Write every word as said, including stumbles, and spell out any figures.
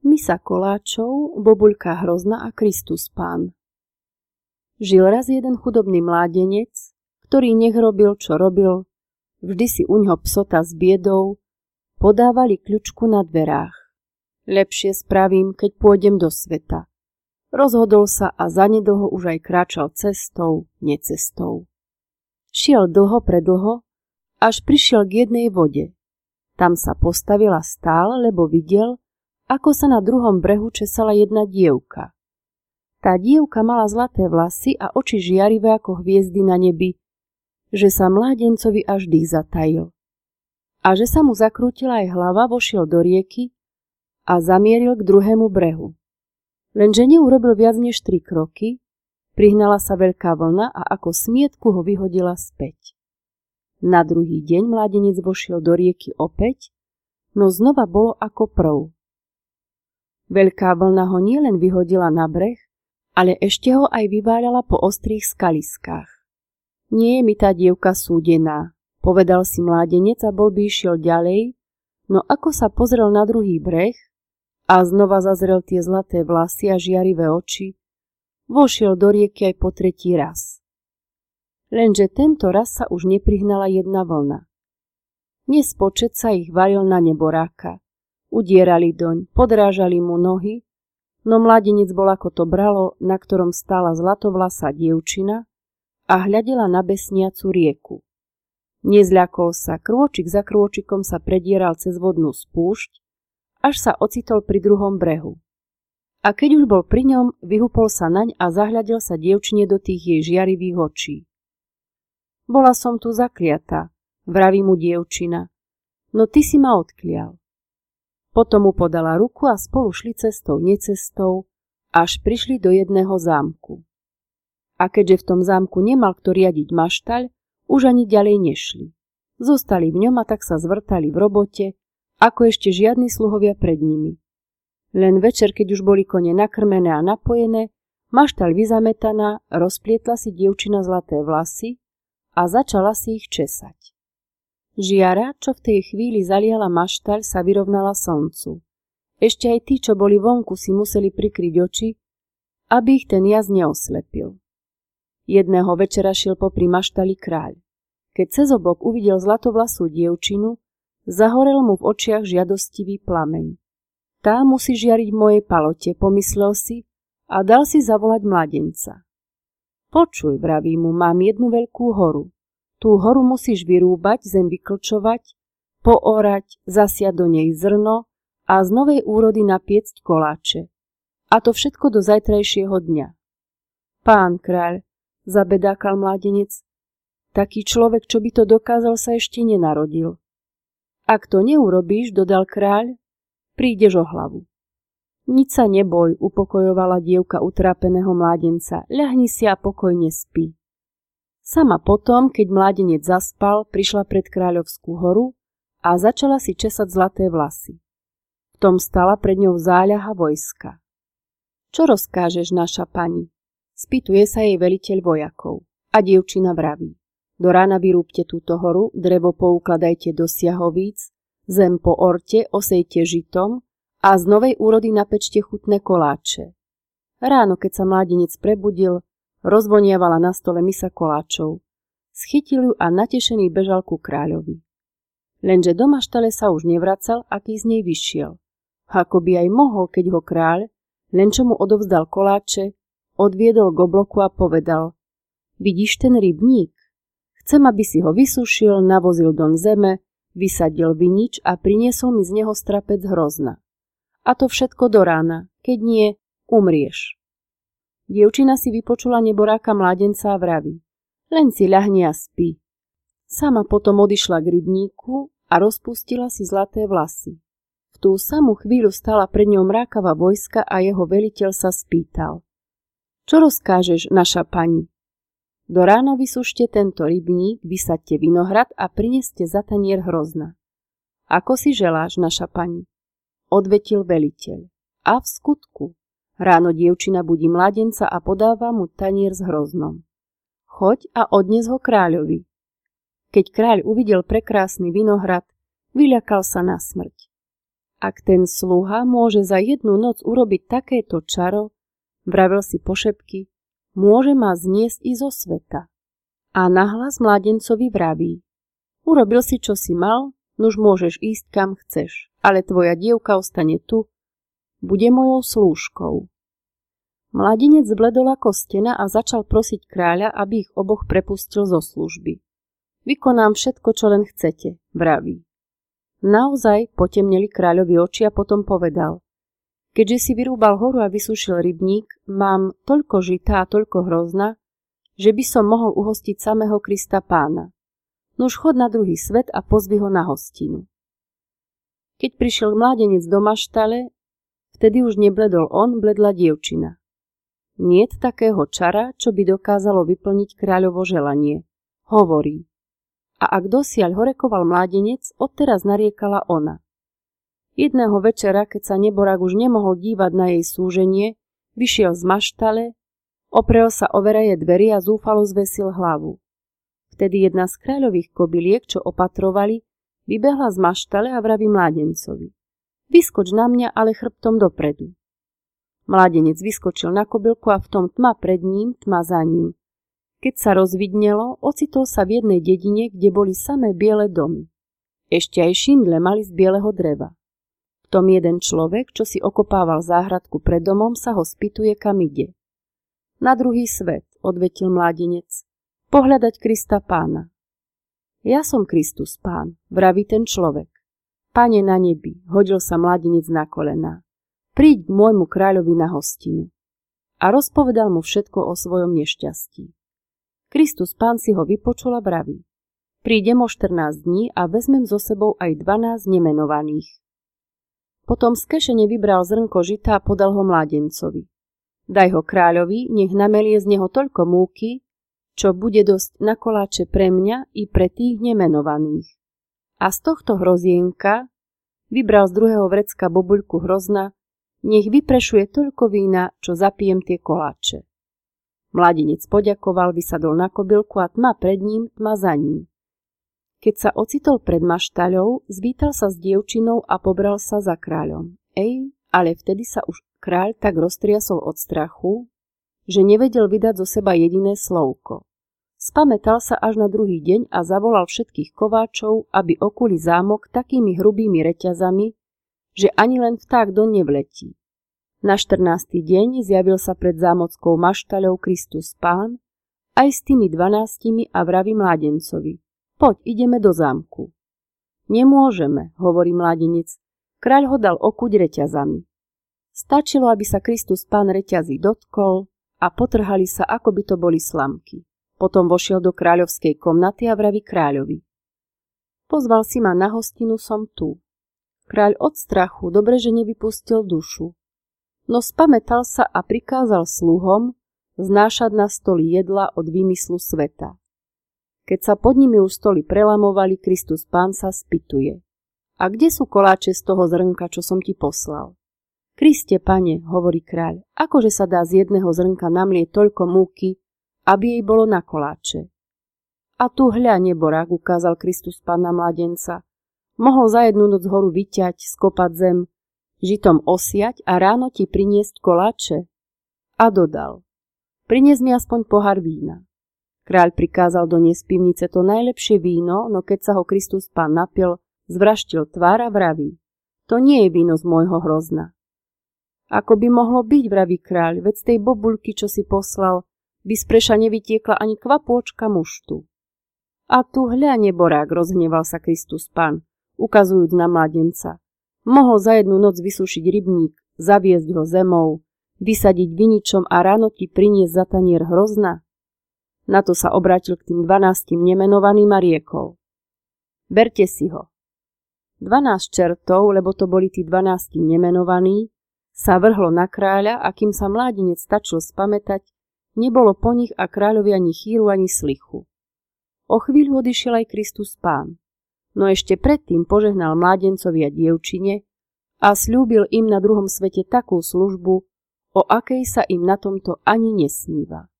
Misa koláčov, Bobuľka Hrozna a Kristus Pán. Žil raz jeden chudobný mládenec, ktorý nech robil, čo robil, vždy si uňho psota s biedou podávali kľučku na dverách. Lepšie spravím, keď pôjdem do sveta. Rozhodol sa a zanedlho už aj kráčal cestou, necestou. Šiel dlho predlho, až prišiel k jednej vode. Tam sa postavil a stál, lebo videl, ako sa na druhom brehu česala jedna dievka. Tá dievka mala zlaté vlasy a oči žiarivé ako hviezdy na nebi, že sa mládencovi až dých zatajil. A že sa mu zakrútila aj hlava, vošiel do rieky a zamieril k druhému brehu. Lenže neurobil viac než tri kroky, prihnala sa veľká vlna a ako smietku ho vyhodila späť. Na druhý deň mládenec vošiel do rieky opäť, no znova bolo ako prv. Veľká vlna ho nielen vyhodila na breh, ale ešte ho aj vyváľala po ostrých skaliskách. Nie je mi tá dievka súdená, povedal si mládenec a bol by išiel ďalej, no ako sa pozrel na druhý breh a znova zazrel tie zlaté vlasy a žiarivé oči, vošiel do rieky aj po tretí raz. Lenže tento raz sa už neprihnala jedna vlna. Nespočet sa ich valil na neboráka. Udierali doň, podrážali mu nohy, no mládenec bol ako to bralo, na ktorom stála zlatovlasá dievčina a hľadela na besniacu rieku. Nezľakol sa, krôčik za krôčikom sa predieral cez vodnú spúšť, až sa ocitol pri druhom brehu. A keď už bol pri ňom, vyhupol sa naň a zahľadil sa dievčine do tých jej žiarivých očí. Bola som tu zakliatá, vraví mu dievčina, no ty si ma odklial. Potom mu podala ruku a spolu šli cestou, necestou, až prišli do jedného zámku. A keďže v tom zámku nemal kto riadiť maštaľ, už ani ďalej nešli. Zostali v ňom a tak sa zvrtali v robote, ako ešte žiadni sluhovia pred nimi. Len večer, keď už boli kone nakrmené a napojené, maštaľ vyzametaná, rozplietla si dievčina zlaté vlasy a začala si ich česať. Žiara, čo v tej chvíli zaliala maštaľ, sa vyrovnala slncu. Ešte aj tí, čo boli vonku, si museli prikryť oči, aby ich ten jaz neoslepil. Jedného večera šiel popri maštali kráľ. Keď cez obok uvidel zlatovlasú dievčinu, zahorel mu v očiach žiadostivý plameň. Tá musí žiariť v mojej palote, pomyslel si a dal si zavolať mladenca. Počuj, vraví mu, mám jednu veľkú horu. Tú horu musíš vyrúbať, zem vyklčovať, poorať, zasiať do nej zrno a z novej úrody napiecť koláče. A to všetko do zajtrajšieho dňa. Pán kráľ, zabedákal mládenec, taký človek, čo by to dokázal, sa ešte nenarodil. Ak to neurobíš, dodal kráľ, prídeš o hlavu. Nič sa neboj, upokojovala dievka utrápeného mládenca, ľahni si a pokojne spí. Sama potom, keď mládenec zaspal, prišla pred kráľovskú horu a začala si česať zlaté vlasy. V tom stala pred ňou záľaha vojska. Čo rozkážeš, naša pani? Spýtuje sa jej veliteľ vojakov. A dievčina vraví. Do rána vyrúbte túto horu, drevo poukladajte do siahovíc, zem poorte, osejte žitom a z novej úrody napečte chutné koláče. Ráno, keď sa mládenec prebudil, rozvoniavala na stole misa koláčov. Schytil ju a natešený bežal ku kráľovi. Lenže do maštale sa už nevracal, aký z nej vyšiel. Ako by aj mohol, keď ho kráľ, len čo mu odovzdal koláče, odviedol k obloku a povedal: Vidíš ten rybník? Chcem, aby si ho vysušil, navozil don zeme, vysadil vinič a priniesol mi z neho strapec hrozna. A to všetko do rána, keď nie, umrieš. Dievčina si vypočula neboráka mládenca a vraví: Len si ľahni a spí. Sama potom odišla k rybníku a rozpustila si zlaté vlasy. V tú samú chvíľu stala pred ňou mrákava vojska a jeho veliteľ sa spýtal: Čo rozkážeš, naša pani? Do rána vysušte tento rybník, vysaďte vinohrad a prineste za tanier hrozna. Ako si želáš, naša pani? Odvetil veliteľ. A v skutku. Ráno dievčina budí mládenca a podáva mu tanier s hroznom. Choď a odnes ho kráľovi. Keď kráľ uvidel prekrásny vinohrad, vyľakal sa na smrť. Ak ten sluha môže za jednu noc urobiť takéto čaro, vravel si pošepky, môže ma zniesť i zo sveta. A nahlas mládencovi vraví, urobil si, čo si mal, nuž môžeš ísť kam chceš, ale tvoja dievka ostane tu, bude mojou slúžkou. Mladenec zbledol ako stena a začal prosiť kráľa, aby ich oboch prepustil zo služby. Vykonám všetko, čo len chcete, vraví. Naozaj potemneli kráľovi oči a potom povedal, keďže si vyrúbal horu a vysúšil rybník, mám toľko žita a toľko hrozna, že by som mohol uhostiť samého Krista Pána. Nuž chod na druhý svet a pozvi ho na hostinu. Keď prišiel mládenec do maštale, vtedy už nebledol on, bledla dievčina. Niet takého čara, čo by dokázalo vyplniť kráľovo želanie, hovorí. A ak dosiaľ horekoval mládenec, odteraz nariekala ona. Jedného večera, keď sa neborák už nemohol dívať na jej súženie, vyšiel z maštale, oprel sa o veraje dverí a zúfalo zvesil hlavu. Vtedy jedna z kráľových kobyliek, čo opatrovali, vybehla z maštale a vraví mládencovi. Vyskoč na mňa, ale chrbtom dopredu. Mládenec vyskočil na kobylku a v tom tma pred ním, tma za ním. Keď sa rozvidnelo, ocitol sa v jednej dedine, kde boli samé biele domy. Ešte aj šindle mali z bieleho dreva. V tom jeden človek, čo si okopával záhradku pred domom, sa ho spýtuje, kam ide. Na druhý svet, odvetil mládenec, pohľadať Krista Pána. Ja som Kristus Pán, vraví ten človek. Pane na nebi, hodil sa mládenec na kolená. Príď k môjmu kráľovi na hostinu. A rozpovedal mu všetko o svojom nešťastí. Kristus Pán si ho vypočul a vraví. Prídem o štrnásť dní a vezmem so sebou aj dvanásť nemenovaných. Potom z kešene vybral zrnko žita a podal ho mládencovi. Daj ho kráľovi, nech namelie z neho toľko múky, čo bude dosť na koláče pre mňa i pre tých nemenovaných. A z tohto hrozienka vybral z druhého vrecka bobuľku hrozna, nech vyprešuje toľko vína, čo zapijem tie koláče. Mladenec poďakoval, vysadol na kobylku a tma pred ním, tma za ním. Keď sa ocitol pred maštaľou, zvítal sa s dievčinou a pobral sa za kráľom. Ej, ale vtedy sa už kráľ tak roztriasol od strachu, že nevedel vydať zo seba jediné slovko. Spamätal sa až na druhý deň a zavolal všetkých kováčov, aby okuli zámok takými hrubými reťazami, že ani len vták doň nevletí. Na štrnásty deň zjavil sa pred zámockou maštaľou Kristus Pán aj s tými dvanástimi a vraví mládencovi. Poď, ideme do zámku. Nemôžeme, hovorí mládenec. Kráľ ho dal okuť reťazami. Stačilo, aby sa Kristus Pán reťazí dotkol a potrhali sa, ako by to boli slamky. Potom vošiel do kráľovskej komnaty a vraví kráľovi. Pozval si ma na hostinu, som tu. Kráľ od strachu dobre, že nevypustil dušu. No spamätal sa a prikázal sluhom znášať na stoli jedla od výmyslu sveta. Keď sa pod nimi už stoly prelamovali, Kristus Pán sa spýtuje. A kde sú koláče z toho zrnka, čo som ti poslal? Kriste, Pane, hovorí kráľ, akože sa dá z jedného zrnka namlieť toľko múky, aby jej bolo na koláče. A tu hľa, neborák, ukázal Kristus Pán na mladenca. Mohol za jednu noc horu vyťať, skopať zem, žitom osiať a ráno ti priniesť koláče? A dodal, prinies mi aspoň pohár vína. Kráľ prikázal doniesť z pivnice to najlepšie víno, no keď sa ho Kristus Pán napil, zvraštil tvár a vraví, to nie je víno z môjho hrozna. Ako by mohlo byť, vraví kráľ, veď z tej bobuľky, čo si poslal, by z preša nevytiekla ani kvapôčka muštu. A tu hľa, neborák, rozhneval sa Kristus Pán, ukazujúc na mladenca. Mohol za jednu noc vysúšiť rybník, zaviesť ho zemou, vysadiť viničom a ráno ti priniesť za tanier hrozna? Na to sa obrátil k tým dvanástim nemenovaným a riekol. Berte si ho. Dvanásť čertov, lebo to boli tí dvanásti nemenovaní, sa vrhlo na kráľa a kým sa mládenec stačil spamätať, nebolo po nich a kráľovi ani chýru, ani slichu. O chvíľu odišiel aj Kristus Pán. No ešte predtým požehnal mládencovi a dievčine a sľúbil im na druhom svete takú službu, o akej sa im na tomto ani nesníva.